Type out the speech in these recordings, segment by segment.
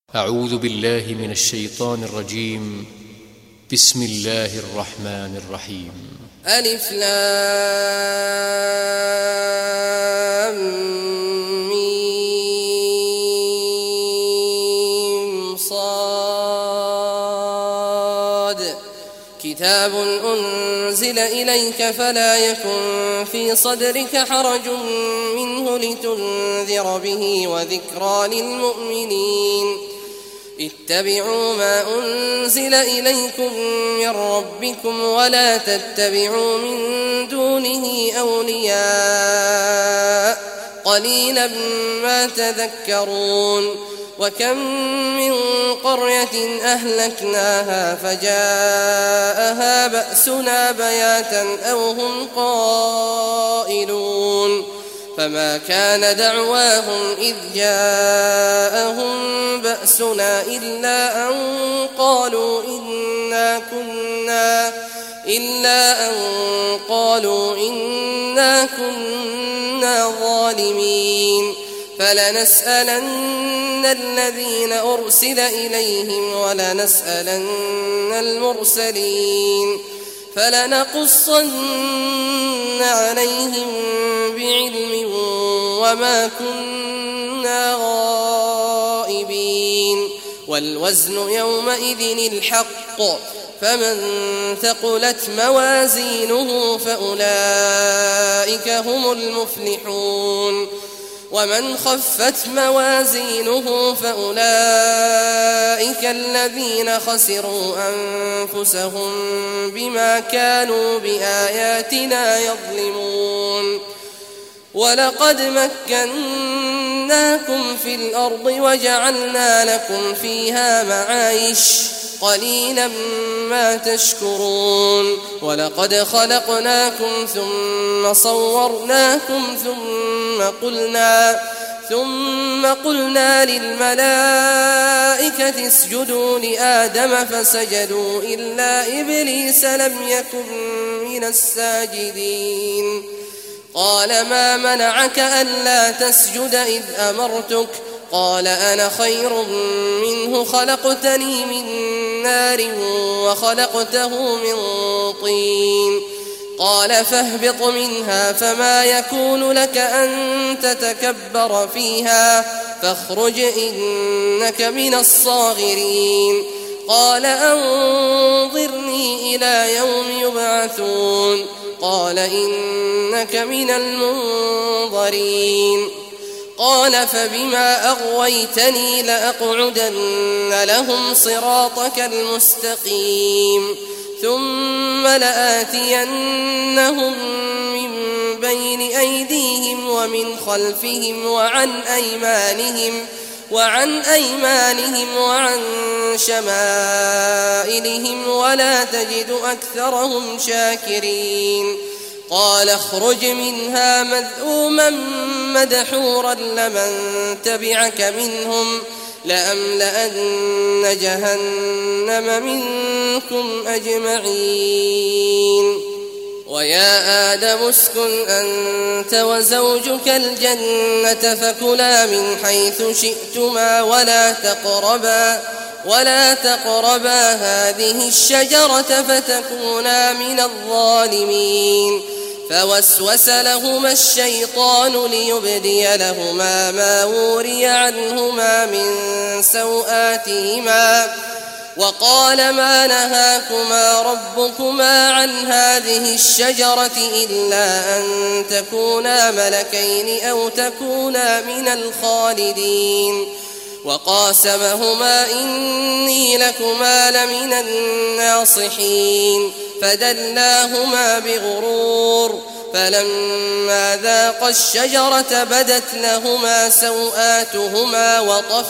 أعوذ بالله من الشيطان الرجيم. بسم الله الرحمن الرحيم. ألف لام ميم صاد كتاب أنزل إليك فلا يكن في صدرك حرج منه لتنذر به وذكرى للمؤمنين. اتبعوا ما أنزل إليكم من ربكم ولا تتبعوا من دونه أولياء قليلا ما تذكرون. وكم من قرية أهلكناها فجاءها بأسنا بياتا أو هم قائلون فما كان دعواهم إذ جاءهم بأسنا إلا أن قالوا إنا كنا ظالمين. فلنسألن الذين أرسل إليهم ولنسألن المرسلين فلنقصن عليهم بعلم وما كنا غائبين. والوزن يومئذ الحق فمن ثقلت موازينه فأولئك هم المفلحون ومن خفت موازينه فأولئك الذين خسروا أنفسهم بما كانوا بآياتنا يظلمون. ولقد مكناكم في الأرض وجعلنا لكم فيها معايش قليلا ما تشكرون. ولقد خلقناكم ثم صورناكم ثم قلنا للملائكة اسجدوا لآدم فسجدوا إلا إبليس لم يكن من الساجدين. قال ما منعك ألا تسجد إذ أمرتك؟ قال أنا خير منه خلقتني من نار وخلقته من طين. قال فاهبط منها فما يكون لك أن تتكبر فيها فاخرج إنك من الصاغرين. قال أنظرني إلى يوم يبعثون. قال إنك من المنظرين. قال فبما أغويتني لأقعدن لهم صراطك المستقيم ثم لآتينهم من بين أيديهم ومن خلفهم وعن أيمانهم وعن شمائلهم ولا تجد أكثرهم شاكرين. قال اخرج منها مذءوما مدحورا لمن تبعك منهم لأملأن جهنم منكم أجمعين. ويا آدم اسكن أنت وزوجك الجنة فكلا من حيث شئتما ولا تقربا هذه الشجرة فتكونا من الظالمين. فوسوس لهما الشيطان ليبدي لهما ما وري عنهما من سوآتهما وقال ما نهاكما ربكما عن هذه الشجرة إلا أن تكونا ملكين أو تكونا من الخالدين. وقاسمهما إني لكما لمن الناصحين فدلاهما بغرور فلما ذاقا الشجرة بدت لهما سوآتهما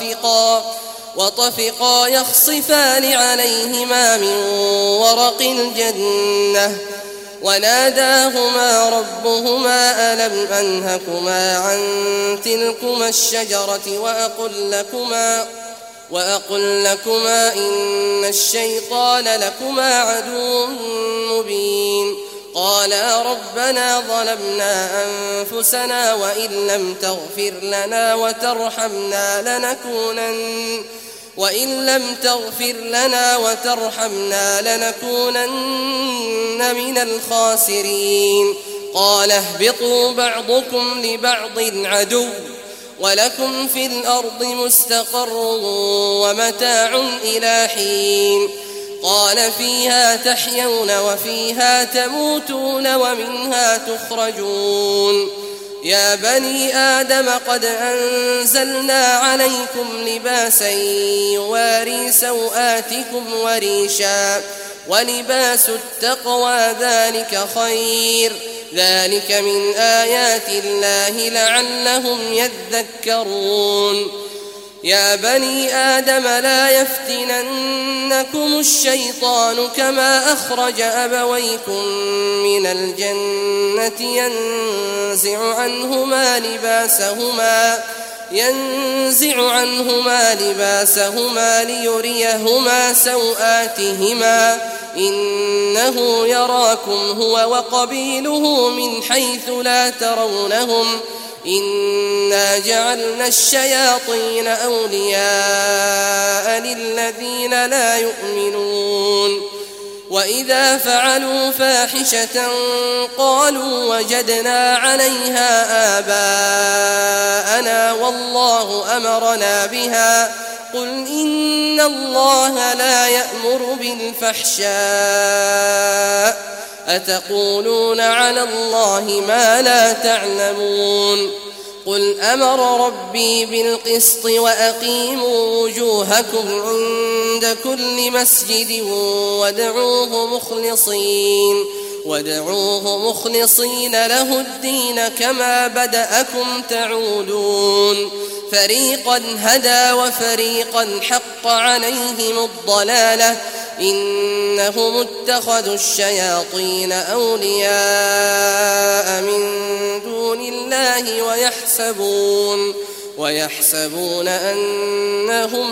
وطفقا يخصفان عليهما من ورق الجنة وناداهما ربهما ألم أنهكما عن تلكما الشجرة وأقل لكما إن الشيطان لكما عدو مبين. قالا ربنا ظلمنا أنفسنا وإن لم تغفر لنا وترحمنا وإن لم تغفر لنا وترحمنا لنكونن من الخاسرين قال اهبطوا بعضكم لبعض عدو ولكم في الأرض مستقر ومتاع إلى حين قال فيها تحيون وفيها تموتون ومنها تخرجون يا بني آدم قد أنزلنا عليكم لباسا يواري سوآتكم وريشا ولباس التقوى ذلك خير ذلك من آيات الله لعلهم يذكرون يا بني آدم لا يفتننكم الشيطان كما أخرج أبويكم من الجنة ينزع عنهما لباسهما ليريهما سوآتهما إنه يراكم هو وقبيله من حيث لا ترونهم إنا جعلنا الشياطين أولياء للذين لا يؤمنون وإذا فعلوا فاحشة قالوا وجدنا عليها آباءنا والله أمرنا بها قل إن الله لا يأمر بالفحشاء أتقولون على الله ما لا تعلمون قل أمر ربي بالقسط وأقيموا وجوهكم عند كل مسجد وادعوه مخلصين له الدين كما بدأكم تعودون فريقا هدى وفريقا حق عليهم الضلالة إنهم اتخذوا الشياطين أولياء من دون الله ويحسبون أنهم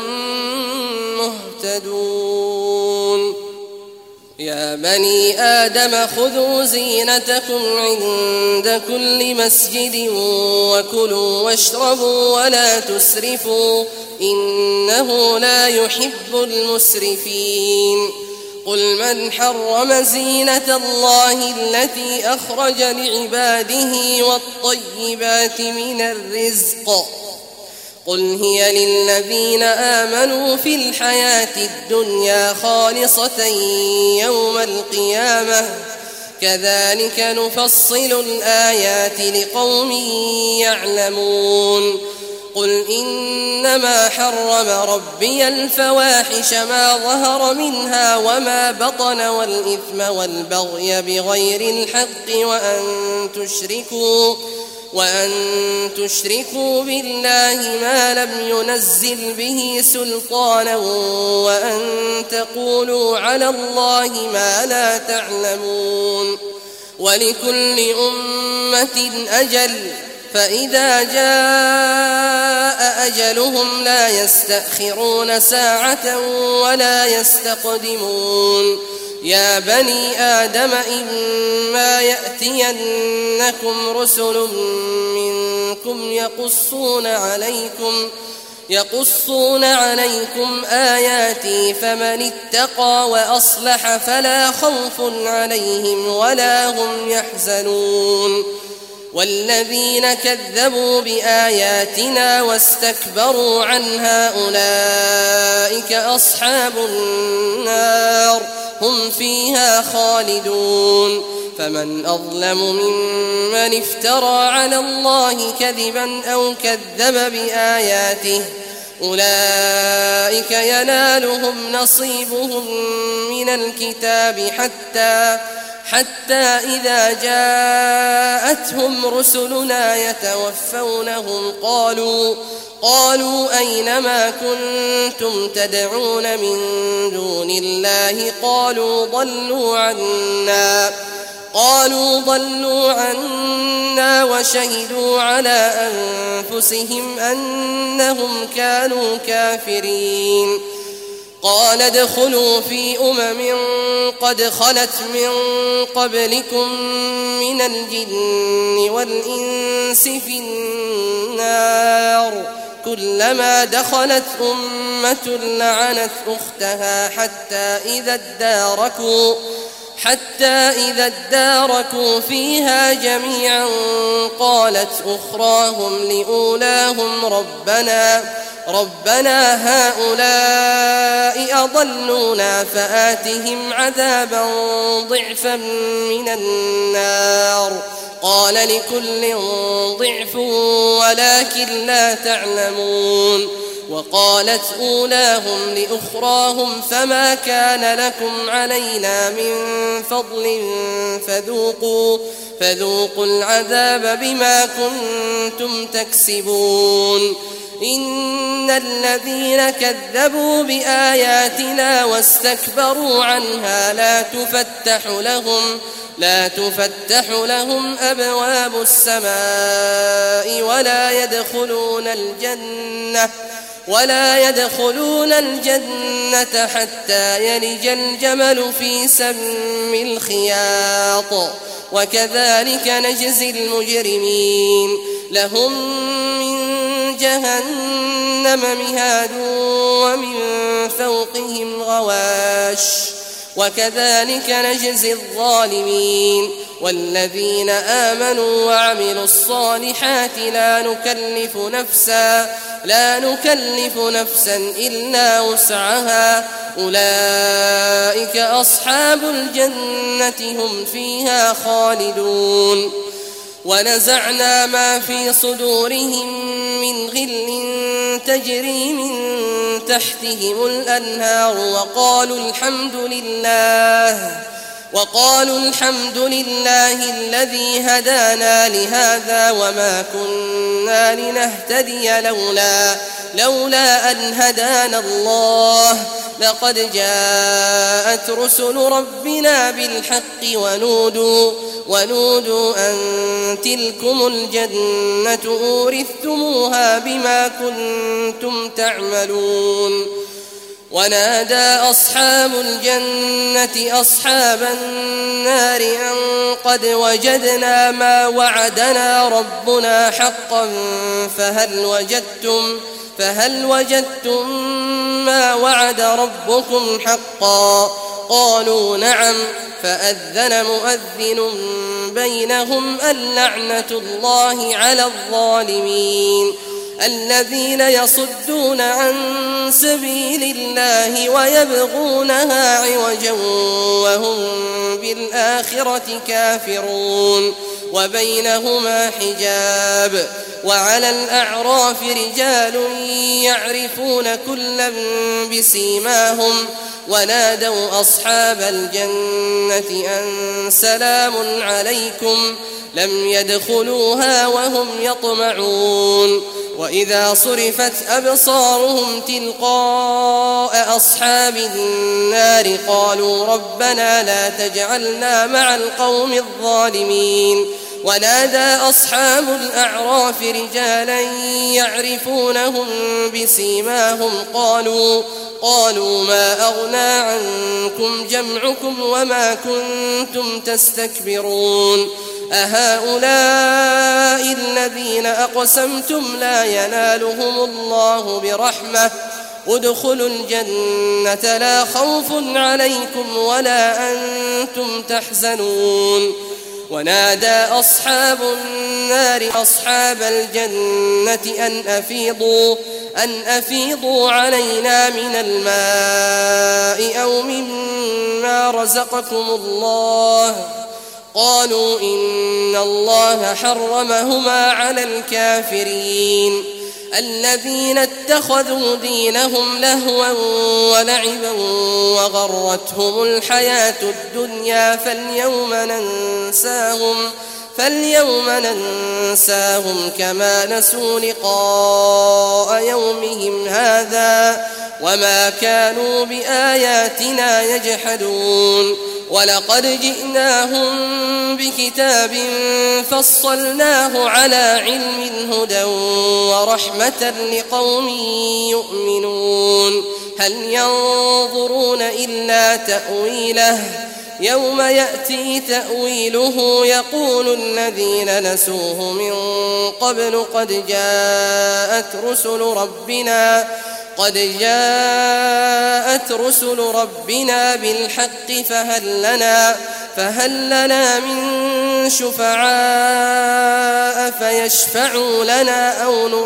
مهتدون يا بني آدم خذوا زينتكم عند كل مسجد وكلوا واشربوا ولا تسرفوا إنه لا يحب المسرفين قل من حرم زينة الله التي أخرج لعباده والطيبات من الرزق قل هي للذين آمنوا في الحياة الدنيا خالصة يوم القيامة كذلك نفصل الآيات لقوم يعلمون قل إنما حرم ربي الفواحش ما ظهر منها وما بطن والإثم والبغي بغير الحق وأن تشركوا بالله ما لم ينزل به سلطانا وأن تقولوا على الله ما لا تعلمون ولكل أمة أجل فإذا جاء أجلهم لا يستأخرون ساعة ولا يستقدمون يا بني آدم إما يأتينكم رسل منكم يقصون عليكم آياتي فمن اتقى وأصلح فلا خوف عليهم ولا هم يحزنون والذين كذبوا بآياتنا واستكبروا عنها أولئك أصحاب النار هم فيها خالدون فمن أظلم ممن افترى على الله كذبا أو كذب بآياته أولئك ينالهم نصيبهم من الكتاب حتى إذا جاءتهم رسلنا يتوفونهم قالوا أين ما كنتم تدعون من دون الله قالوا ضلوا عنا وشهدوا على أنفسهم أنهم كانوا كافرين قال ادخلوا في قد خلت من قبلكم من الجن والإنس في النار كلما دخلت أمة لعنت أختها حتى إذا اداركوا فيها جميعا قالت أخراهم لأولاهم ربنا هؤلاء أضلونا فآتهم عذابا ضعفا من النار قال لكل ضعف ولكن لا تعلمون وقالت أولاهم لأخراهم فما كان لكم علينا من فضل فذوقوا العذاب بما كنتم تكسبون إن الذين كذبوا بآياتنا واستكبروا عنها لا تفتح لهم أبواب السماء ولا يدخلون الجنة حتى يلج الجمل في سم الخياط وكذلك نجزي المجرمين لهم من جهنم مهاد ومن فوقهم غواش وكذلك نجزي الظالمين والذين آمنوا وعملوا الصالحات لا نكلف نفسا إلا وسعها أولئك أصحاب الجنة هم فيها خالدون ونزعنا ما في صدورهم من غل تجري من تحتهم الأنهار وقالوا الحمد لله الذي هدانا لهذا وما كنا لنهتدي لولا أن هدانا الله لقد جاءت رسل ربنا بالحق ونودوا أن تلكم الجنة أورثتموها بما كنتم تعملون ونادى أصحاب الجنة أصحاب النار أن قد وجدنا ما وعدنا ربنا حقا فهل وجدتم ما وعد ربكم حقا قالوا نعم فأذن مؤذن بينهم اللعنة الله على الظالمين الذين يصدون عن سبيل الله ويبغونها عوجا وهم بالآخرة كافرون وبينهما حجاب وعلى الأعراف رجال يعرفون كلا بسيماهم ونادوا أصحاب الجنة أن سلام عليكم لم يدخلوها وهم يطمعون وإذا صرفت أبصارهم تلقاء أصحاب النار قالوا ربنا لا تجعلنا مع القوم الظالمين ونادى أصحاب الأعراف رجالا يعرفونهم بسيماهم قالوا ما أغنى عنكم جمعكم وما كنتم تستكبرون أهؤلاء الذين أقسمتم لا ينالهم الله برحمة ادخلوا الجنة لا خوف عليكم ولا أنتم تحزنون ونادى أصحاب النار أصحاب الجنة أن أفيضوا علينا من الماء أو مما رزقكم الله قالوا إن الله حرمهما على الكافرين الذين اتخذوا دينهم لهوا ولعبا وغرتهم الحياة الدنيا فاليوم ننساهم كما نسوا لقاء يومهم هذا وما كانوا بآياتنا يجحدون ولقد جئناهم بكتاب فصلناه على علم هدى ورحمة لقوم يؤمنون هل ينظرون إلا تأويله يوم يأتي تأويله يقول الذين نسوه من قبل قد جاءت رسل ربنا بالحق فهل لنا من شفعاء فيشفعوا لنا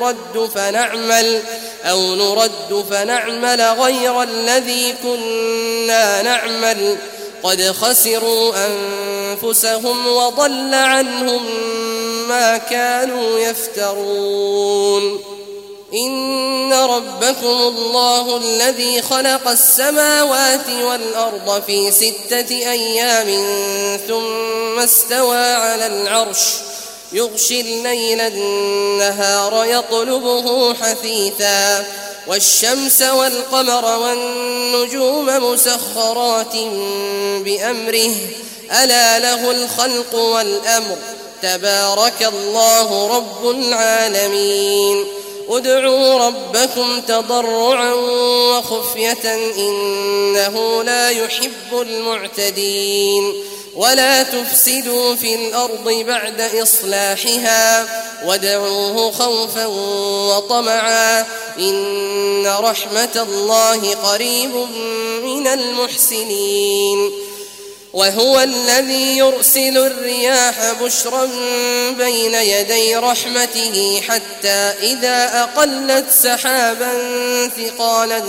أو نرد فنعمل غير الذي كنا نعمل قد خسروا أنفسهم وضل عنهم ما كانوا يفترون. إن ربكم الله الذي خلق السماوات والأرض في 6 أيام ثم استوى على العرش يغشي الليل النهار يطلبه حثيثا والشمس والقمر والنجوم مسخرات بأمره ألا له الخلق والأمر تبارك الله رب العالمين. ادعوا ربكم تضرعا وخفية إنه لا يحب المعتدين. ولا تفسدوا في الأرض بعد إصلاحها وادعوه خوفا وطمعا إن رحمة الله قريب من المحسنين. وهو الذي يرسل الرياح بشرا بين يدي رحمته حتى إذا أقلت سحابا ثقالا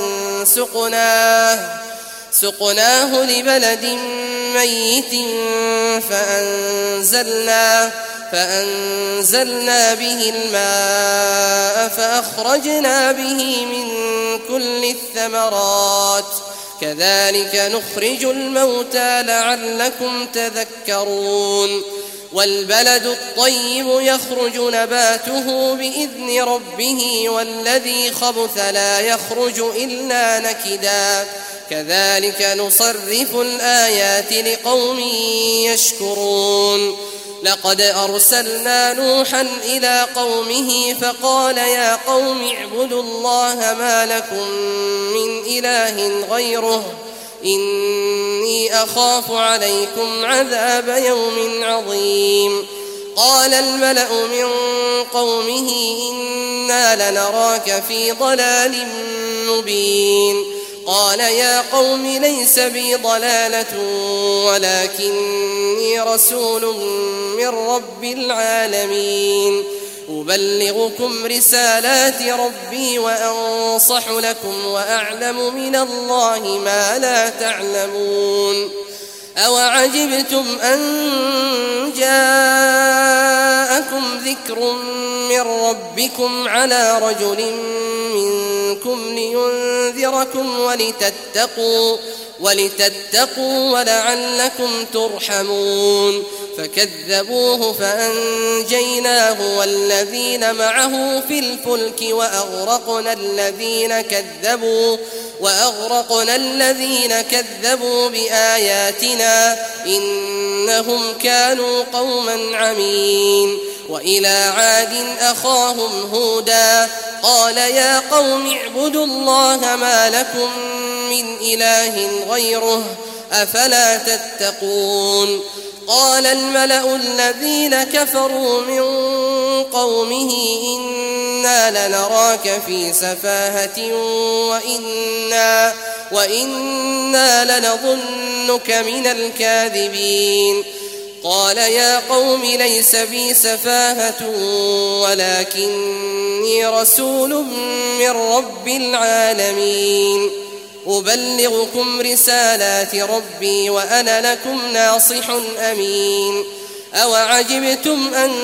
سقناه لبلد ميت فأنزلنا به الماء فأخرجنا به من كل الثمرات كذلك نخرج الموتى لعلكم تذكرون. والبلد الطيب يخرج نباته بإذن ربه والذي خبث لا يخرج إلا نكدا كذلك نصرف الآيات لقوم يشكرون. لقد أرسلنا نوحا إلى قومه فقال يا قوم اعبدوا الله ما لكم من إله غيره إني أخاف عليكم عذاب يوم عظيم. قال الملأ من قومه إنا لنراك في ضلال مبين. قال يا قوم ليس بي ضلالة ولكني رسول من رب العالمين أبلغكم رسالات ربي وأنصح لكم وأعلم من الله ما لا تعلمون. أوعجبتم أن جاءكم ذكر من ربكم على رجل منكم لينذركم ولتتقوا ولعلكم ترحمون. فكذبوه فأنجيناه والذين معه في الفلك وأغرقنا الذين كذبوا بآياتنا إنهم كانوا قوما عمين. وإلى عاد أخاهم هودا قال يا قوم اعبدوا الله ما لكم من إله غيره أفلا تتقون. قال الملأ الذين كفروا من قومه إنا لنراك في سفاهة وإنا لنظنك من الكاذبين. قال يا قوم ليس بي سفاهة ولكني رسول من رب العالمين أبلغكم رسالات ربي وأنا لكم ناصح أمين. أوعجبتم أن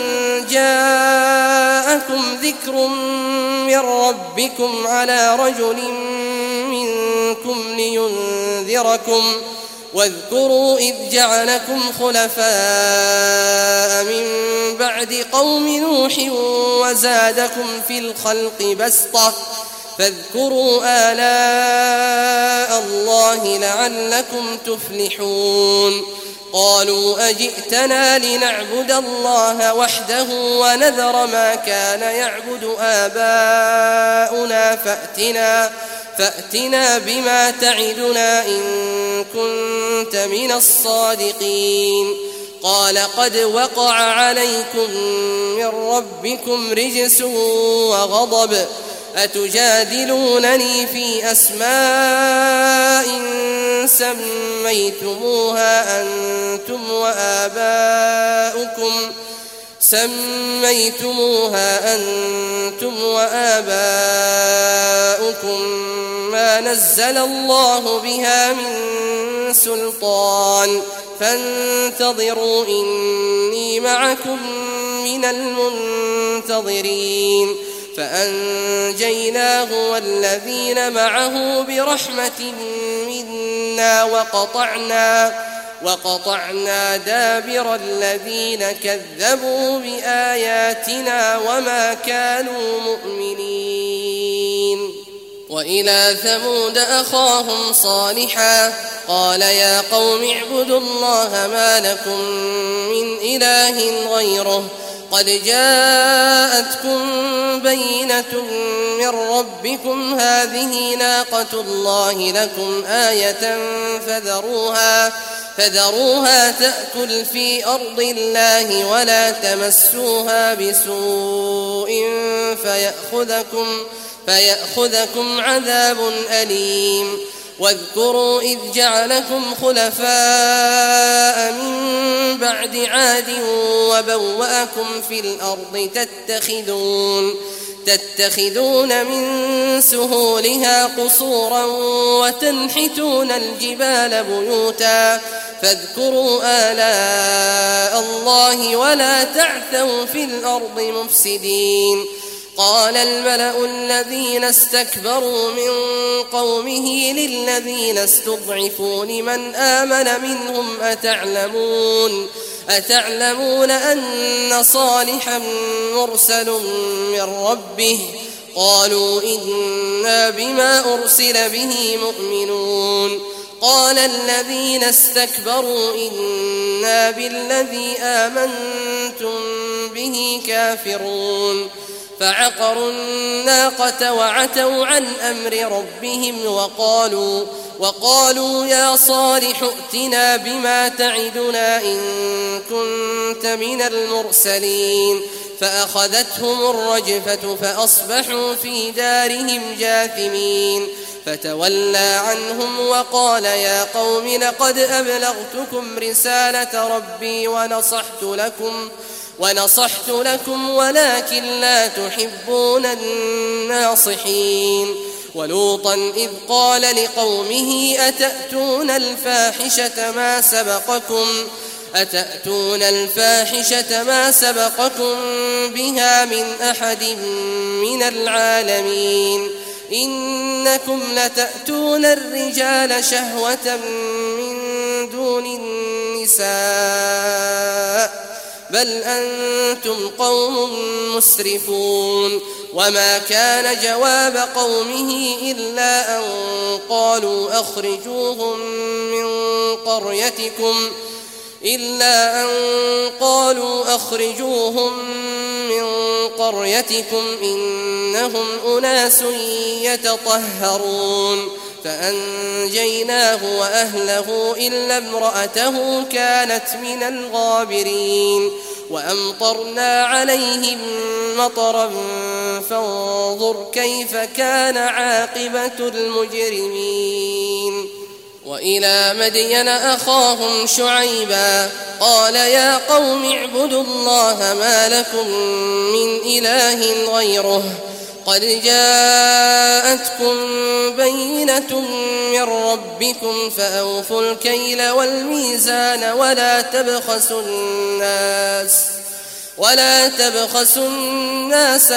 جاءكم ذكر من ربكم على رجل منكم لينذركم واذكروا إذ جعلكم خلفاء من بعد قوم نوح وزادكم في الخلق بسطة فاذكروا آلاء الله لعلكم تفلحون. قالوا أجئتنا لنعبد الله وحده ونذر ما كان يعبد آباؤنا فأتنا بما تعدنا إن كنت من الصادقين قال قد وقع عليكم من ربكم رجس وغضب أتجادلونني في أسماء سميتموها أنتم وآباؤكم ما نزل الله بها من سلطان فانتظروا إني معكم من المنتظرين فأنجيناه والذين معه برحمة منا وقطعنا دابر الذين كذبوا بآياتنا وما كانوا مؤمنين. وإلى ثمود أخاهم صالحا قال يا قوم اعبدوا الله ما لكم من إله غيره قد جاءتكم بينة من ربكم هذه ناقة الله لكم آية فذروها تأكل في أرض الله ولا تمسوها بسوء فيأخذكم عذاب أليم. واذكروا إذ جعلكم خلفاء من بعد عاد وبوأكم في الأرض تتخذون من سهولها قصورا وتنحتون الجبال بيوتا فاذكروا آلاء الله ولا تعثوا في الأرض مفسدين. قال الملأ الذين استكبروا من قومه للذين استضعفوا لمن آمن منهم أتعلمون أن صالحا مرسل من ربه قالوا إنا بما أرسل به مؤمنون. قال الذين استكبروا إنا بالذي آمنتم به كافرون. فعقروا الناقة وعتوا عن أمر ربهم وقالوا يا صالح ائتنا بما تعدنا إن كنت من المرسلين. فأخذتهم الرجفة فأصبحوا في دارهم جاثمين. فتولى عنهم وقال يا قوم لقد أبلغتكم رسالة ربي ونصحت لكم ولكن لا تحبون الناصحين. ولوطا إذ قال لقومه أتأتون الفاحشة ما سبقكم بها من أحد من العالمين إنكم لتأتون الرجال شهوة من دون النساء بل أنتم قوم مسرفون. وما كان جواب قومه إلا أن قالوا أخرجوهم من قريتكم إنهم أناس يتطهرون. فأنجيناه وأهله إلا امرأته كانت من الغابرين. وأمطرنا عليهم مطرا فانظر كيف كان عاقبة المجرمين. وإلى مدين أخاهم شعيبا قال يا قوم اعبدوا الله ما لكم من إله غيره قد جاءتكم بينة من ربكم فأوفوا الكيل والميزان ولا تبخسوا الناس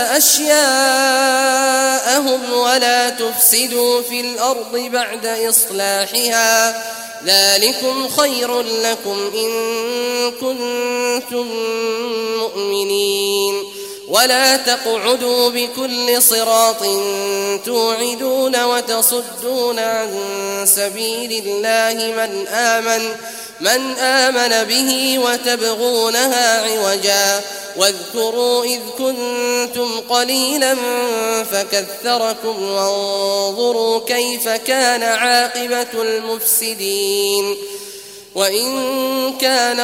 أشياءهم ولا تفسدوا في الأرض بعد إصلاحها ذلكم خير لكم إن كنتم مؤمنين. ولا تقعدوا بكل صراط توعدون وتصدون عن سبيل الله من آمن به وتبغونها عوجا واذكروا إذ كنتم قليلا فكثركم وانظروا كيف كان عاقبة المفسدين وإن كان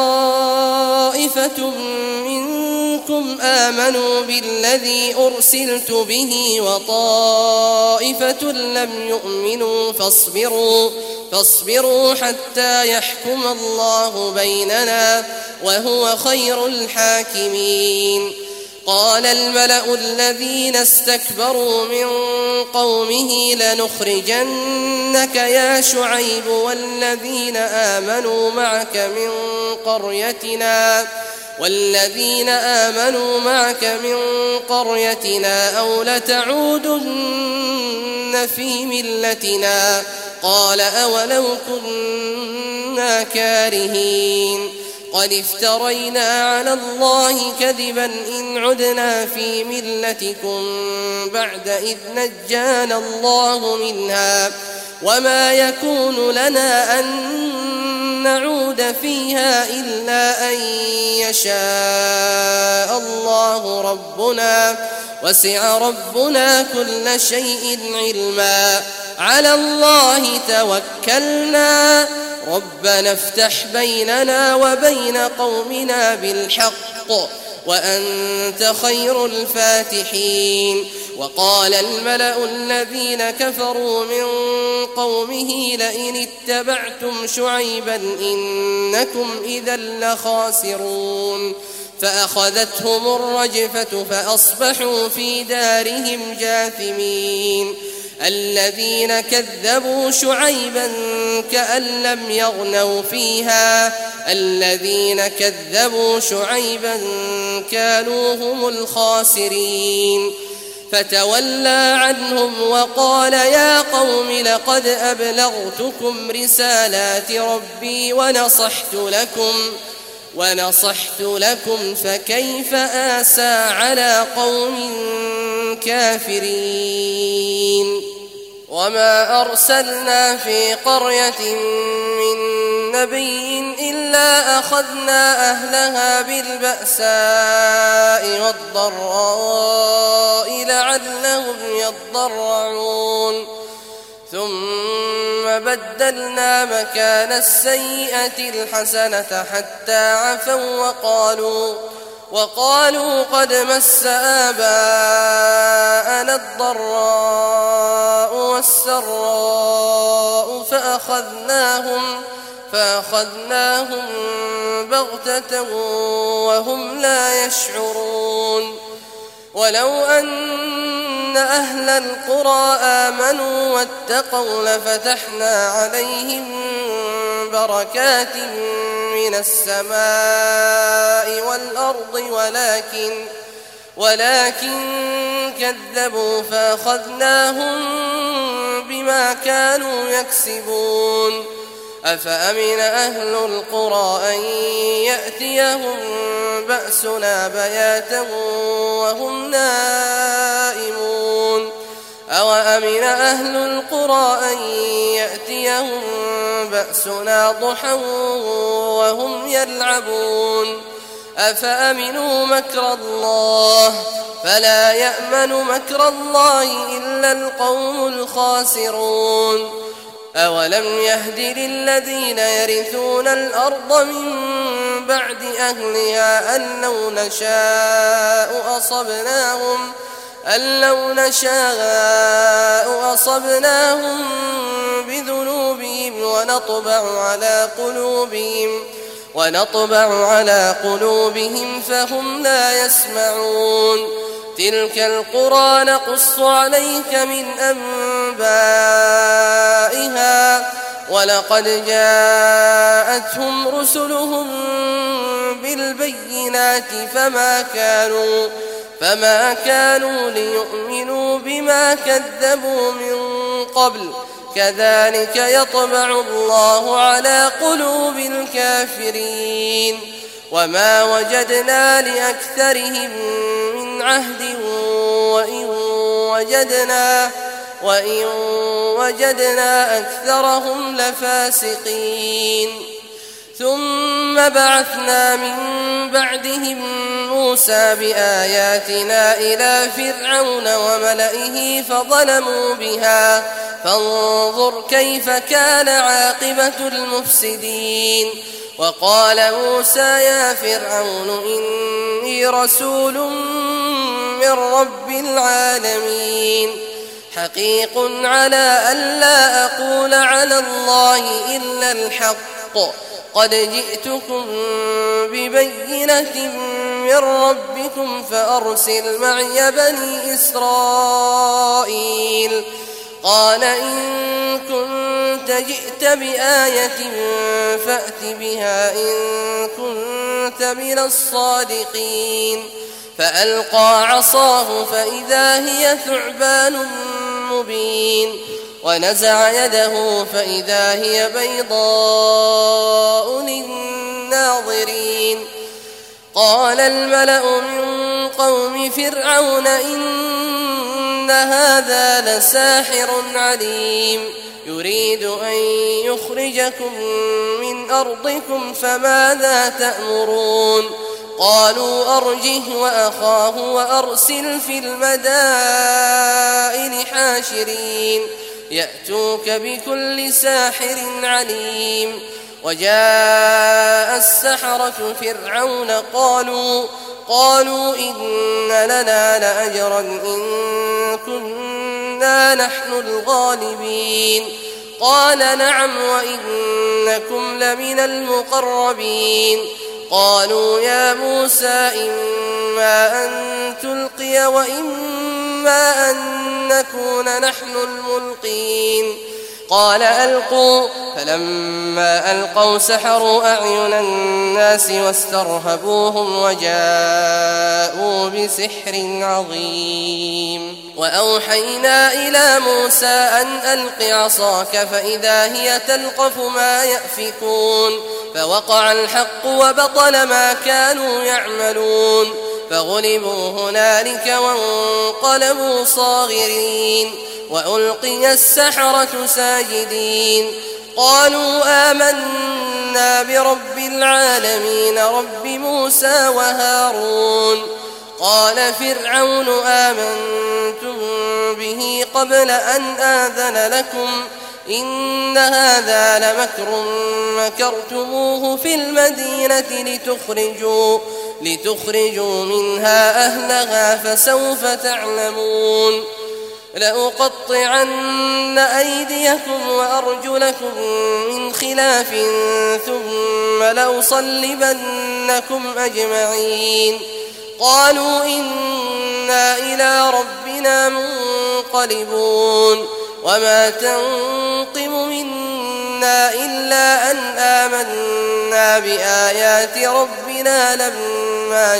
طائفة منكم آمنوا بالذي أرسلت به وطائفة لم يؤمنوا فاصبروا حتى يحكم الله بيننا وهو خير الحاكمين. قال الملأ الذين استكبروا من قومه لنخرجنك يا شعيب والذين آمنوا معك من قريتنا أو لتعودن في ملتنا. قال أولو كنا كارهين قد افترينا على الله كذبا إن عدنا في ملتكم بعد إذ نجانا الله منها وما يكون لنا أن نعود فيها إلا أن يشاء الله ربنا وسع ربنا كل شيء علما على الله توكلنا ربنا افتح بيننا وبين قومنا بالحق وأنت خير الفاتحين. وقال الملأ الذين كفروا من قومه لئن اتبعتم شعيبا إنكم إذا لخاسرون فأخذتهم الرجفة فأصبحوا في دارهم جاثمين. الذين كذبوا شعيبا كأن لم يغنوا فيها الذين كذبوا شعيبا كانوا هم الخاسرين. فتولى عنهم وقال يا قوم لقد أبلغتكم رسالات ربي ونصحت لكم فكيف آسى على قوم كافرين. وما أرسلنا في قرية من نبي إلا أخذنا أهلها بالبأساء والضراء لعلهم يضرعون ثم بدلنا مكان السيئة الحسنة حتى عفوا وقالوا قد مس آباءنا الضراء والسراء فأخذناهم بغتة وهم لا يشعرون. ولو أن أهل القرى آمنوا واتقوا لفتحنا عليهم بركات من السماء والأرض ولكن كذبوا فأخذناهم بما كانوا يكسبون. أفأمن أهل القرى أن يأتيهم بأسنا بياتا وهم نائمون أوأمن أهل القرى أن يأتيهم بأسنا ضحى وهم يلعبون أفأمنوا مكر الله فلا يأمن مكر الله إلا القوم الخاسرون. أولم يهد للذين يرثون الأرض من بعد أهلها أن لو نشاء أصبناهم بذنوبهم ونطبع على قلوبهم فهم لا يسمعون. تلك القرى نقص عليك من أنبائها ولقد جاءتهم رسلهم بالبينات فما كانوا ليؤمنوا بما كذبوا من قبل كذلك يطبع الله على قلوب الكافرين. وما وجدنا لأكثرهم من عهد وإن وجدنا أكثرهم لفاسقين. ثم بعثنا من بعدهم موسى بآياتنا إلى فرعون وملئه فظلموا بها فانظر كيف كان عاقبة المفسدين. وقال موسى يا فرعون إني رسول من رب العالمين حقيق على ألا أقول على الله إلا الحق قد جئتكم ببينة من ربكم فأرسل معي بني إسرائيل. قال إن كنت جئت بآية فأت بها إن كنت من الصادقين. فألقى عصاه فإذا هي ثعبان مبين ونزع يده فإذا هي بيضاء للناظرين. قال الملأ من قوم فرعون إن هذا لساحر عليم يريد أن يخرجكم من أرضكم فماذا تأمرون. قالوا أرجه وأخاه وأرسل في المدائن حاشرين يأتوك بكل ساحر عليم. وجاء السحرة فرعون قالوا إن لنا لأجرا إن كنا نحن الغالبين. قال نعم وإنكم لمن المقربين. قالوا يا موسى إما أن تلقي وإما أن نكون نحن الملقين. قال ألقوا فلما ألقوا سحروا أعين الناس واسترهبوهم وجاءوا بسحر عظيم. وأوحينا إلى موسى أن ألق عصاك فإذا هي تلقف ما يأفكون. فوقع الحق وبطل ما كانوا يعملون فغلبوا هنالك وانقلبوا صاغرين. وألقي السحرة ساجدين قالوا آمنا برب العالمين رب موسى وهارون. قال فرعون آمنتم به قبل أن آذن لكم إن هذا لمكر مكرتموه في المدينة لتخرجوا منها أهلها فسوف تعلمون. لأقطعن أيديكم وأرجلكم من خلاف ثم لأصلبنكم أجمعين. قالوا إنا إلى ربنا منقلبون. وما تنقم منا إلا أن آمنا بآيات ربنا لما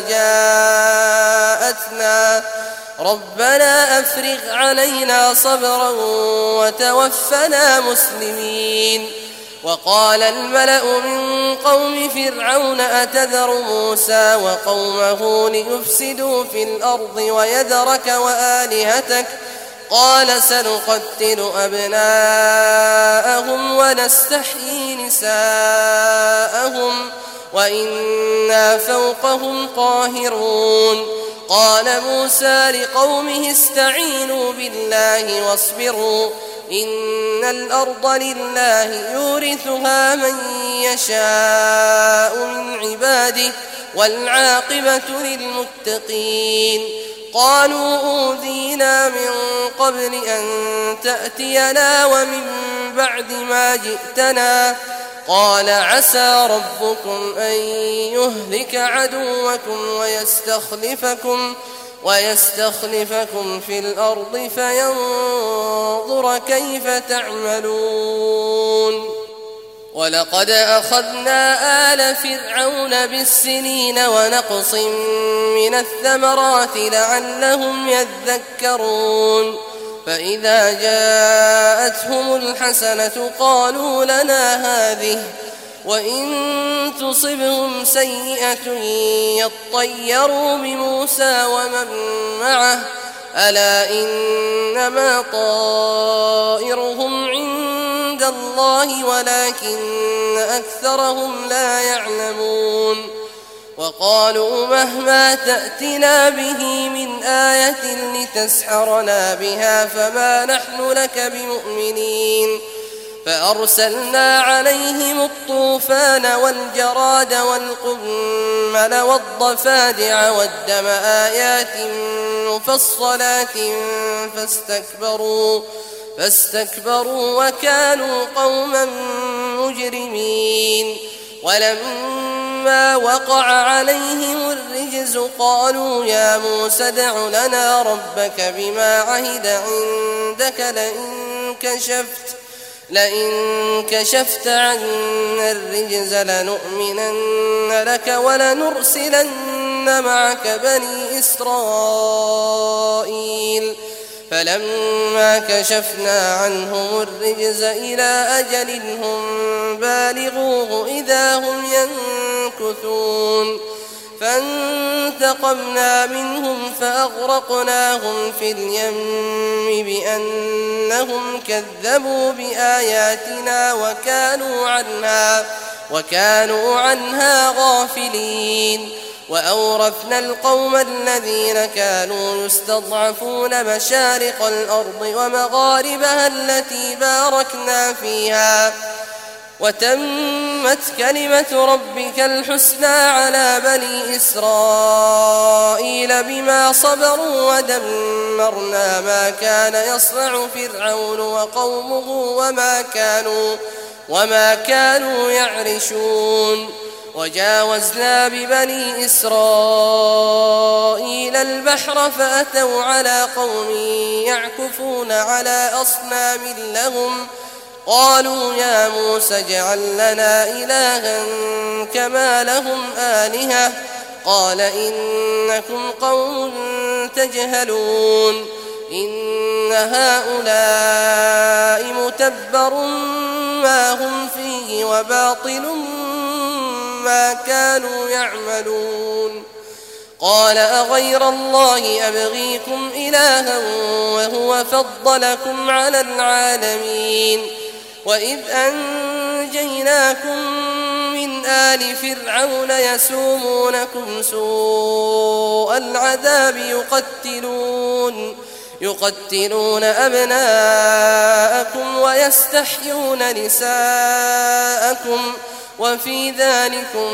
جاءتنا ربنا أفرغ علينا صبرا وتوفنا مسلمين. وقال الملأ من قوم فرعون أتذر موسى وقومه ليفسدوا في الأرض ويذرك وآلهتك قال سنقتل أبناءهم ونستحيي نساءهم وإنا فوقهم قاهرون. قال موسى لقومه استعينوا بالله واصبروا إن الأرض لله يورثها من يشاء من عباده والعاقبة للمتقين. قالوا أوذينا من قبل أن تأتينا ومن بعد ما جئتنا قال عسى ربكم أن يهلك عدوكم ويستخلفكم في الأرض فينظر كيف تعملون. ولقد أخذنا آل فرعون بالسنين ونقص من الثمرات لعلهم يذكرون. فإذا جاءتهم الحسنة قالوا لنا هذه وإن تصبهم سيئة يطيروا بموسى ومن معه ألا إنما طائرهم عند عند الله ولكن أكثرهم لا يعلمون وقالوا مهما تأتنا به من آية لتسحرنا بها فما نحن لك بمؤمنين فأرسلنا عليهم الطوفان والجراد والقمل والضفادع والدم آيات مفصلات فاستكبروا وكانوا قوما مجرمين ولما وقع عليهم الرجز قالوا يا موسى ادع لنا ربك بما عهد عندك لئن كشفت عنا الرجز لنؤمنن لك ولنرسلن معك بني إسرائيل فلما كشفنا عنهم الرجز إلى أجل هم بالغوه إذا هم ينكثون فانتقمنا منهم فأغرقناهم في اليم بأنهم كذبوا بآياتنا وكانوا عنها غافلين وأورثنا القوم الذين كانوا يستضعفون مشارق الأرض ومغاربها التي باركنا فيها وتمت كلمة ربك الحسنى على بني إسرائيل بما صبروا ودمرنا ما كان يصنع فرعون وقومه وما كانوا يعرشون وجاوزنا ببني إسرائيل البحر فأتوا على قوم يعكفون على أصنام لهم قالوا يا موسى اجعل لنا إلها كما لهم آلهة قال إنكم قوم تجهلون إن هؤلاء متبر ما هم فيه وباطل ما كانوا يعملون قال أغير الله أبغيكم إلها وهو فضلكم على العالمين وإذ أنجيناكم من آل فرعون يسومونكم سوء العذاب يقتلون أبناءكم ويستحيون نساءكم وفي ذلكم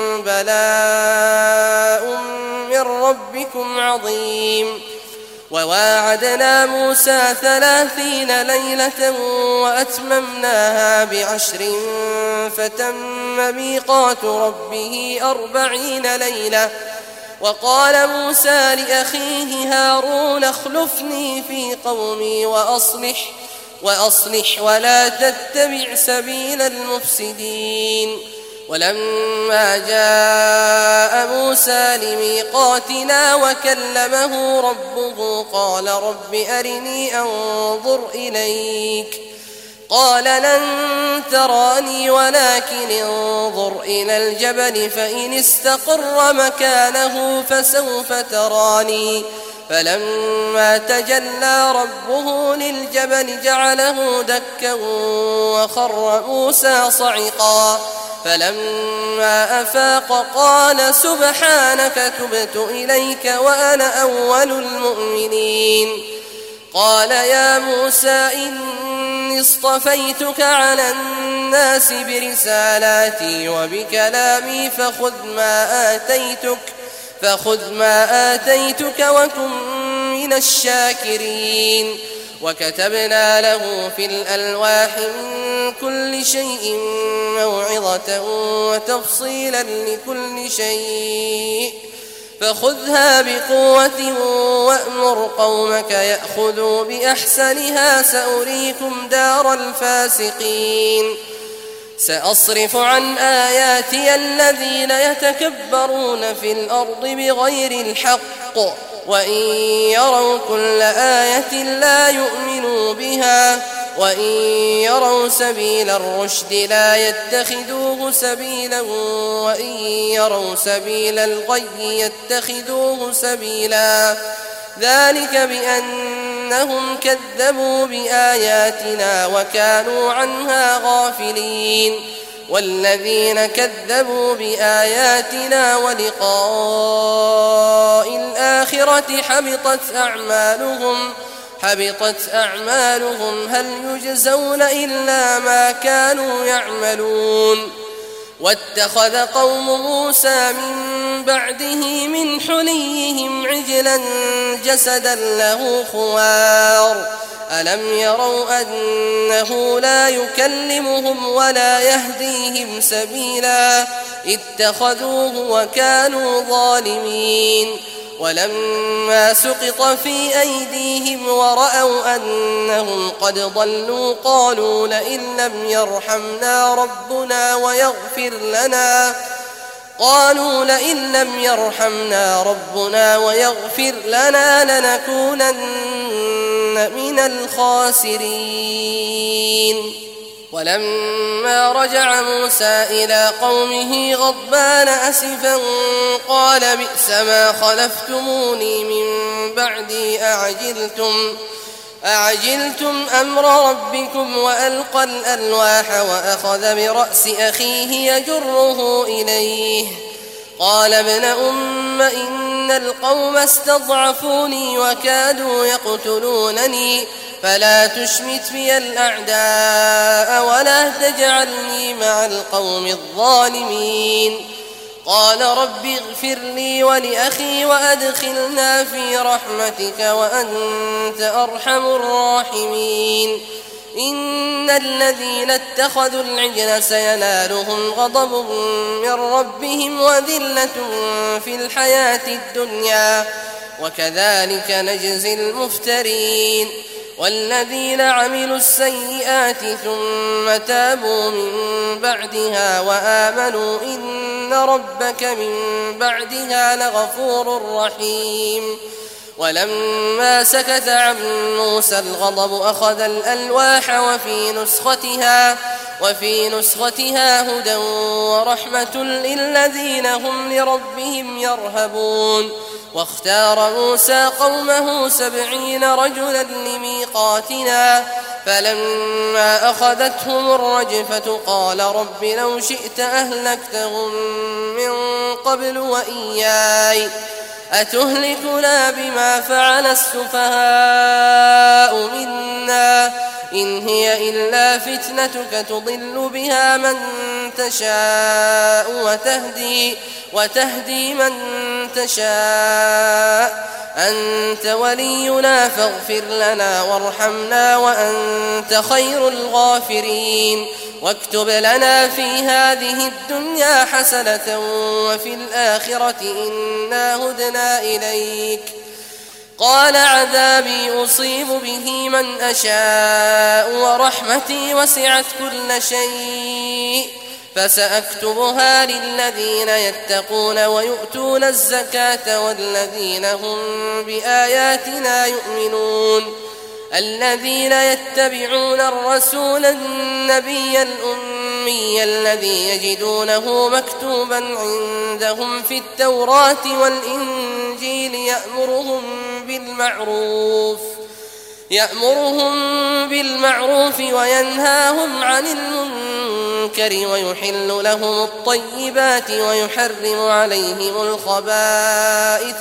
بلاء من ربكم عظيم وواعدنا موسى 30 ليلة وأتممناها ب10 فتم ميقات ربه 40 ليلة وقال موسى لأخيه هارون اخلفني في قومي وأصلح ولا تتبع سبيل المفسدين ولما جاء موسى لميقاتنا وكلمه ربه قال رب أرني أنظر إليك قال لن تراني ولكن انظر إلى الجبل فإن استقر مكانه فسوف تراني فلما تجلى ربه للجبل جعله دكا وخر موسى صعقا فلما أفاق قال سبحانك تبت إليك وأنا أول المؤمنين قال يا موسى إني اصطفيتك على الناس برسالاتي وبكلامي فخذ ما آتيتك وكن من الشاكرين وكتبنا له في الألواح من كل شيء موعظة وتفصيلا لكل شيء فخذها بقوة وأمر قومك يأخذوا بأحسنها سأريكم دار الفاسقين سأصرف عن آياتي الذين يتكبرون في الأرض بغير الحق وإن يروا كل آية لا يؤمنوا بها وإن يروا سبيل الرشد لا يتخذوه سبيلا وإن يروا سبيل الغي يتخذوه سبيلا ذلك بأن أنهم كذبوا بآياتنا وكانوا عنها غافلين والذين كذبوا بآياتنا ولقاء الآخرة حبطت أعمالهم هل يجزون إلا ما كانوا يعملون واتخذ قوم موسى من بعده من حليهم عجلا جسدا له خوار ألم يروا أنه لا يكلمهم ولا يهديهم سبيلا اتخذوه وكانوا ظالمين ولما سقط في أيديهم ورأوا أنهم قد ضلوا قالوا لئن لم يرحمنا ربنا ويغفر لنا لنكونن من الخاسرين ولما رجع موسى إلى قومه غضبان أسفا قال بئس ما خلفتموني من بعدي أعجلتم أمر ربكم وألقى الألواح وأخذ برأس أخيه يجره إليه قال ابن أم إن القوم استضعفوني وكادوا يقتلونني فلا تشمت بي الأعداء ولا تجعلني مع القوم الظالمين قال رب اغفر لي ولأخي وأدخلنا في رحمتك وأنت أرحم الراحمين إن الذين اتخذوا العجل سينالهم غضب من ربهم وذلة في الحياة الدنيا وكذلك نجزي المفترين والذين عملوا السيئات ثم تابوا من بعدها وآمنوا إن ربك من بعدها لغفور رحيم ولما سكت عن موسى الغضب أخذ الألواح وفي نسختها هدى ورحمة للذين هم لربهم يرهبون واختار موسى قومه 70 رجلا لميقاتنا فلما أخذتهم الرجفة قال رب لو شئت أهلكتهم من قبل وإياي أتهلكنا بما فعل السفهاء منا إن هي إلا فتنتك تضل بها من تشاء وتهدي من تشاء أنت ولينا فاغفر لنا وارحمنا وأنت خير الغافرين واكتب لنا في هذه الدنيا حسنة وفي الآخرة إنا هدنا إليك قال عذابي أصيب به من أشاء ورحمتي وسعت كل شيء فسأكتبها للذين يتقون ويؤتون الزكاة والذين هم بآياتنا يؤمنون الذين يتبعون الرسول النبي الأمي الذي يجدونه مكتوبا عندهم في التوراة والإنجيل يأمرهم بالمعروف وينهاهم عن المنكر ويحل لهم الطيبات ويحرم عليهم الخبائث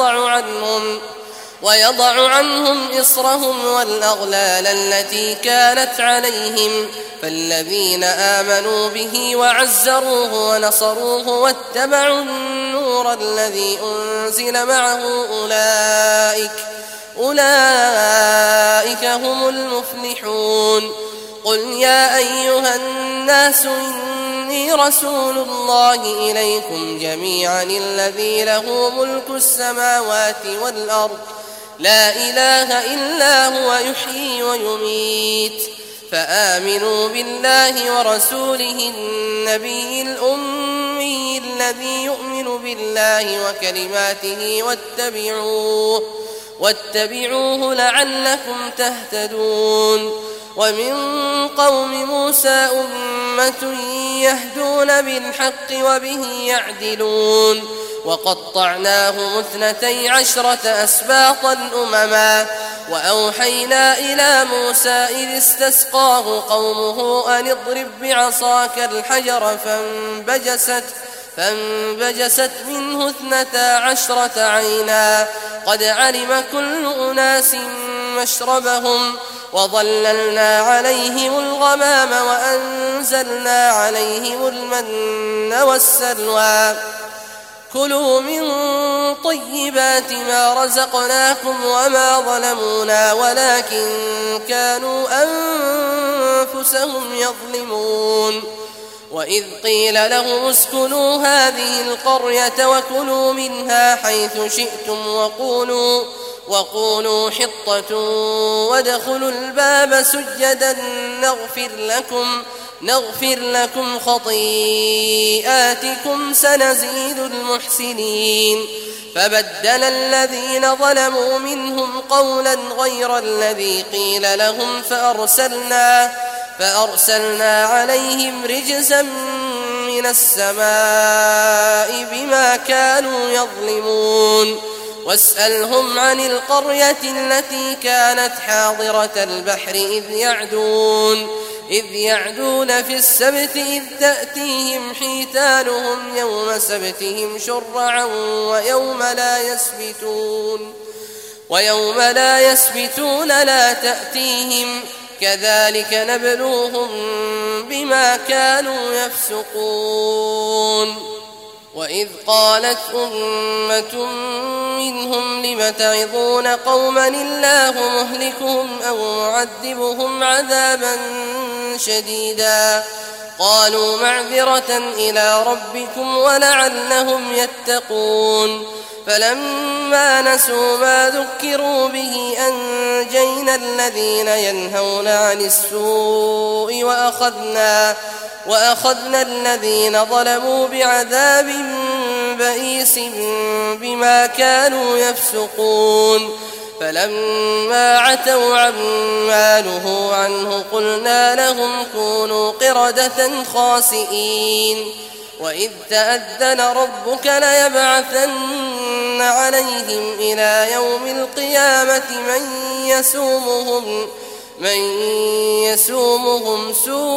ويضع عنهم إصرهم والأغلال التي كانت عليهم فالذين آمنوا به وعزروه ونصروه واتبعوا النور الذي أنزل معه أولئك هم المفلحون قل يا أيها الناس إني رسول الله إليكم جميعا الذي له ملك السماوات والأرض لا إله إلا هو يحيي ويميت فآمنوا بالله ورسوله النبي الأمي الذي يؤمن بالله وكلماته واتبعوه لعلكم تهتدون ومن قوم موسى أمة يهدون بالحق وبه يعدلون وقطعناهم 12 أسباطا أمما وأوحينا إلى موسى إذ استسقاه قومه أن اضرب بعصاك الحجر فانبجست منه 12 عينا قد علم كل أناس مشربهم وظللنا عليهم الغمام وأنزلنا عليهم المن والسلوى كلوا من طيبات ما رزقناكم وما ظلمونا ولكن كانوا أنفسهم يظلمون وإذ قيل لهم اسكنوا هذه القرية وكلوا منها حيث شئتم وقولوا حطة وادخلوا الباب سجدا نغفر لكم خطيئاتكم سنزيد المحسنين فبدل الذين ظلموا منهم قولا غير الذي قيل لهم فأرسلنا عليهم رجزا من السماء بما كانوا يظلمون واسألهم عن القرية التي كانت حاضرة البحر إذ يعدون في السبت إذ تأتيهم حيتانهم يوم سبتهم شرعا ويوم لا يسبتون لا تأتيهم كذلك نبلوهم بما كانوا يفسقون وإذ قالت أمة منهم لم تعظون قوما الله مهلكهم أو معذبهم عذابا شديدا قالوا معذرة إلى ربكم ولعلهم يتقون فلما نسوا ما ذكروا به أنجينا الذين ينهون عن السوء وأخذنا الذين ظلموا بعذاب بئيس بما كانوا يفسقون فلما عتوا عما نهوا عنه قلنا لهم كونوا قردة خاسئين وإذ تأذن ربك ليبعثن عليهم إلى يوم القيامة من يسومهم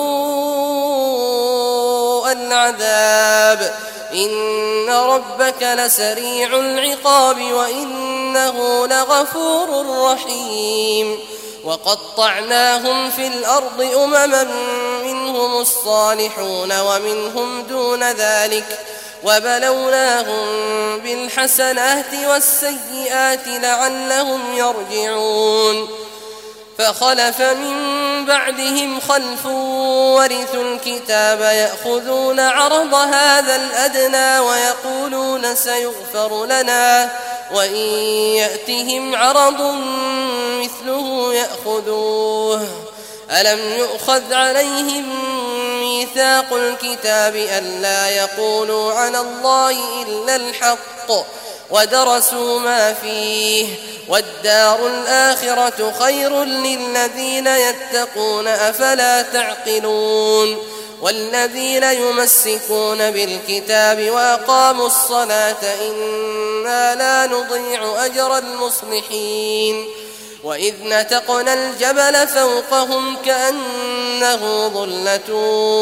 سوء العذاب إن ربك لسريع العقاب وإنه لغفور رحيم وقطعناهم في الأرض أمما منهم الصالحون ومنهم دون ذلك وبلوناهم بالحسنات والسيئات لعلهم يرجعون فخلف من بعدهم خلف ورثوا الكتاب يأخذون عرض هذا الأدنى ويقولون سيغفر لنا وإن يأتهم عرض مثله يأخذوه ألم يؤخذ عليهم ميثاق الكتاب ألا يقولوا على الله إلا الحق ودرسوا ما فيه والدار الآخرة خير للذين يتقون أفلا تعقلون والذين يمسكون بالكتاب وأقاموا الصلاة إنا لا نضيع أجر المصلحين وإذ نتقنا الجبل فوقهم كأنه ظلة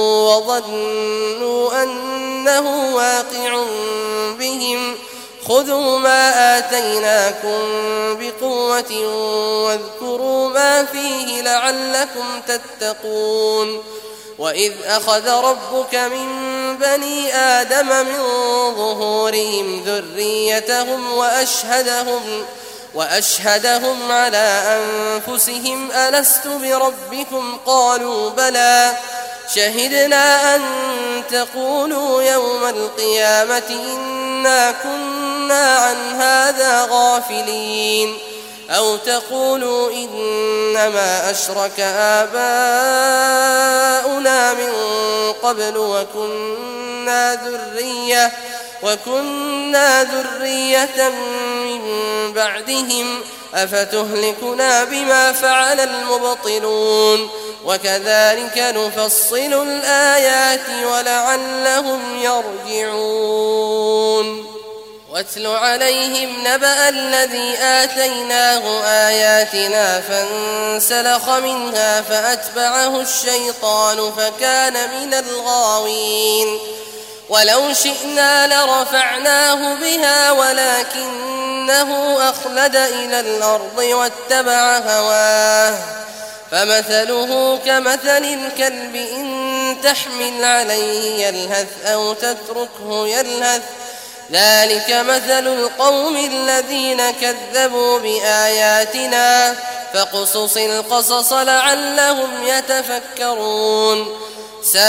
وظنوا أنه واقع بهم خذوا ما آتيناكم بقوة واذكروا ما فيه لعلكم تتقون وإذ أخذ ربك من بني آدم من ظهورهم ذريتهم وأشهدهم على أنفسهم ألست بربكم قالوا بلى شهدنا أن تقولوا يوم القيامة إنا كنا عن هذا غافلين أو تقولوا إنما أشرك آباؤنا من قبل وكنا ذرية من بعدهم أفتهلكنا بما فعل المبطلون وكذلك نفصل الآيات ولعلهم يرجعون واتل عليهم نبأ الذي آتيناه آياتنا فانسلخ منها فأتبعه الشيطان فكان من الغاوين ولو شئنا لرفعناه بها ولكنه أخلد إلى الأرض واتبع هواه فمثله كمثل الكلب إن تحمل عليه يلهث أو تتركه يلهث ذلك مثل القوم الذين كذبوا بآياتنا فاقصص القصص لعلهم يتفكرون ساء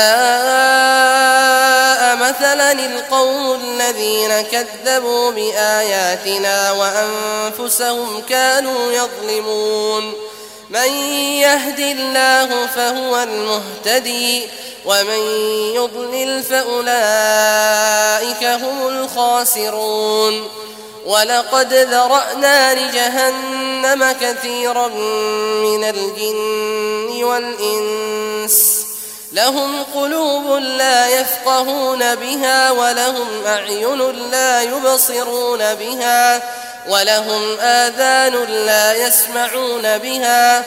مثلا القوم الذين كذبوا بآياتنا وأنفسهم كانوا يظلمون من يهد الله فهو المهتدي ومن يضلل فأولئك هم الخاسرون ولقد ذرأنا لجهنم كثيرا من الجن والإنس لهم قلوب لا يفقهون بها ولهم أعين لا يبصرون بها ولهم آذان لا يسمعون بها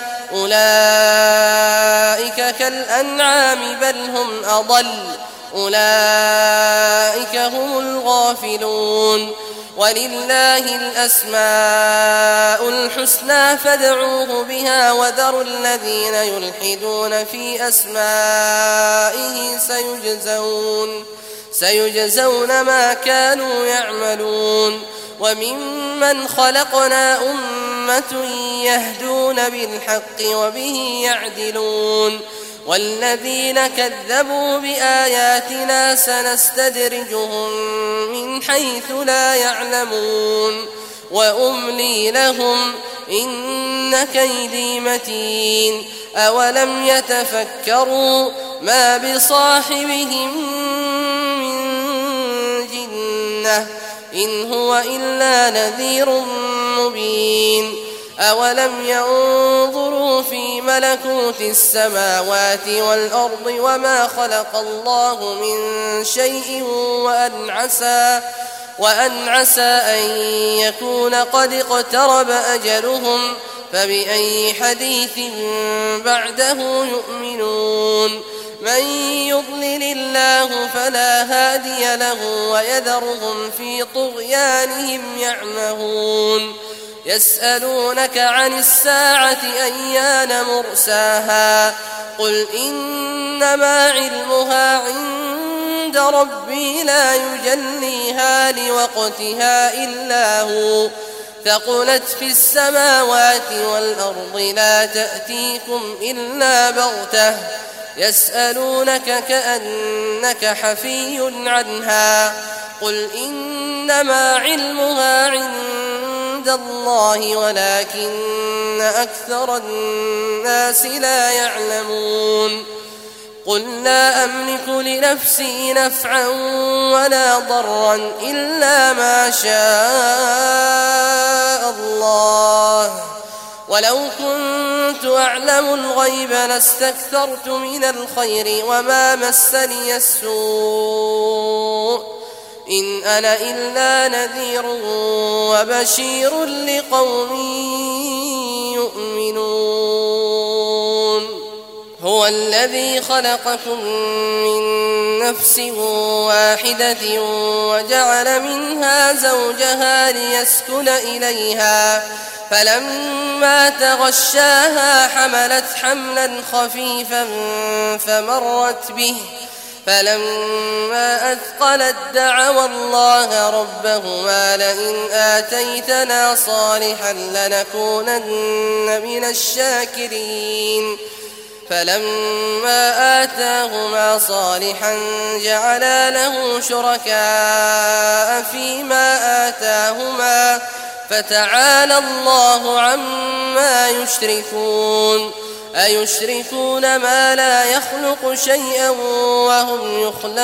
أولئك كالأنعام بل هم أضل أولئك هم الغافلون ولله الأسماء الحسنى فادعوه بها وذروا الذين يلحدون في أسمائه سيجزون ما كانوا يعملون وممن خلقنا أمة يهدون بالحق وبه يعدلون والذين كذبوا بآياتنا سنستدرجهم من حيث لا يعلمون وأملي لهم إن كيدي متين أولم يتفكروا ما بصاحبهم من جنة إن هو إلا نذير مبين أولم ينظروا في ملكوت السماوات والأرض وما خلق الله من شيء وأن عسى أن يكون قد اقترب أجلهم فبأي حديث بعده يؤمنون من يضلل الله فلا هادي له ويذرهم في طغيانهم يعمهون يسألونك عن الساعة أيان مرساها قل إنما علمها عند ربي لا يجليها لوقتها إلا هو ثقلت في السماوات والأرض لا تأتيكم إلا بغتة يسألونك كأنك حفي عنها قل إنما علمها عند الله ولكن أكثر الناس لا يعلمون قل لا أملك لنفسي نفعا ولا ضرا إلا ما شاء الله ولو كنت أعلم الغيب لاستكثرت من الخير وما مسني السوء إن أنا إلا نذير وبشير لقوم يؤمنون هو الذي خلقكم من نفس واحدة وجعل منها زوجها ليسكن إليها فلما تغشاها حملت حملا خفيفا فمرت به فلما أثقلت دعوا الله ربهما لئن آتيتنا صالحا لنكونن من الشاكرين فلما آتاهما صالحا جعلا له شركاء فيما آتاهما فتعالى الله عما يشركون أيشركون ما لا يخلق شيئا وهم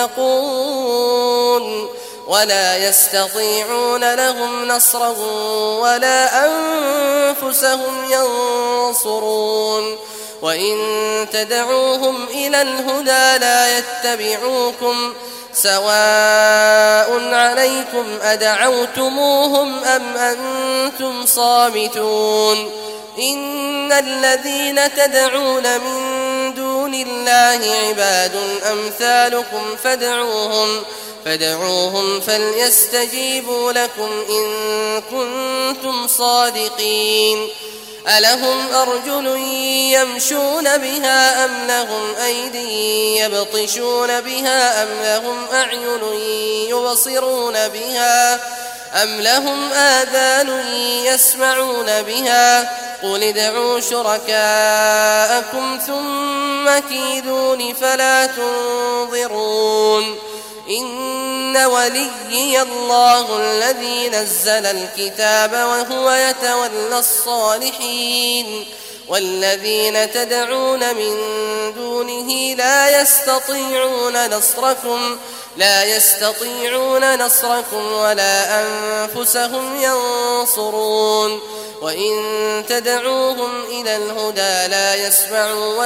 يخلقون ولا يستطيعون لهم نصرا ولا أنفسهم ينصرون وإن تدعوهم إلى الهدى لا يتبعوكم سواء عليكم أدعوتموهم أم أنتم صامتون إن الذين تدعون من دون الله عباد أمثالكم فادعوهم فليستجيبوا لكم إن كنتم صادقين ألهم أرجل يمشون بها أم لهم أيدي يبطشون بها أم لهم أعين يبصرون بها أم لهم آذان يسمعون بها قل ادعوا شركاءكم ثم كيدون فلا تنظرون إن وليي الله الذي نزل الكتاب وهو يتولى الصالحين والذين تدعون من دونه لا يستطيعون نصركم ولا أنفسهم ينصرون وإن تدعوهم إلى الهدى لا يسمعوا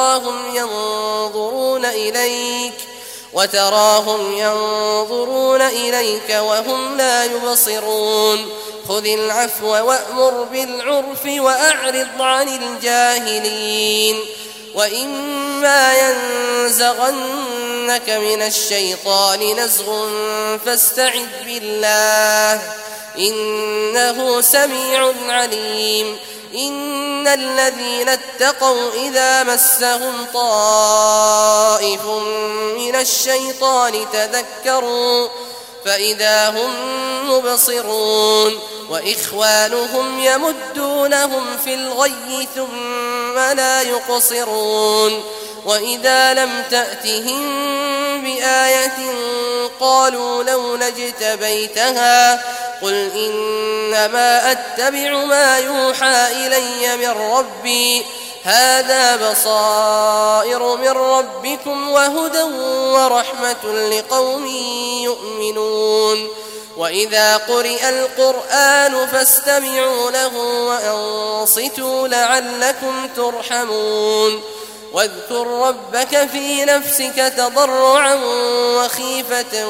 وتراهم ينظرون إليك وهم لا يبصرون خذ العفو وأمر بالعرف وأعرض عن الجاهلين وإما ينزغنك من الشيطان نزغ فاستعذ بالله إنه سميع عليم إن الذين اتقوا إذا مسهم طائف من الشيطان تذكروا فإذا هم مبصرون وإخوانهم يمدونهم في الغي ثم لا يقصرون وإذا لم تأتهم بآية قالوا لولا اجتبيتها قل إنما أتبع ما يوحى إلي من ربي هذا بصائر من ربكم وهدى ورحمة لقوم يؤمنون وإذا قرئ القرآن فاستمعوا له وأنصتوا لعلكم ترحمون واذكر ربك في نفسك تضرعا وخيفة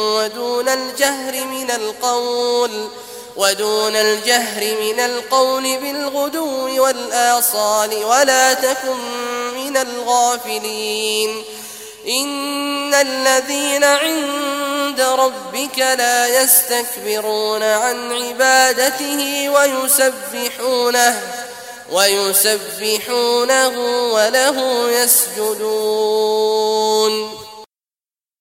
ودون الجهر من القول بالغدو والآصال ولا تكن من الغافلين إن الذين عند ربك لا يستكبرون عن عبادته ويسبحونه وله يسجدون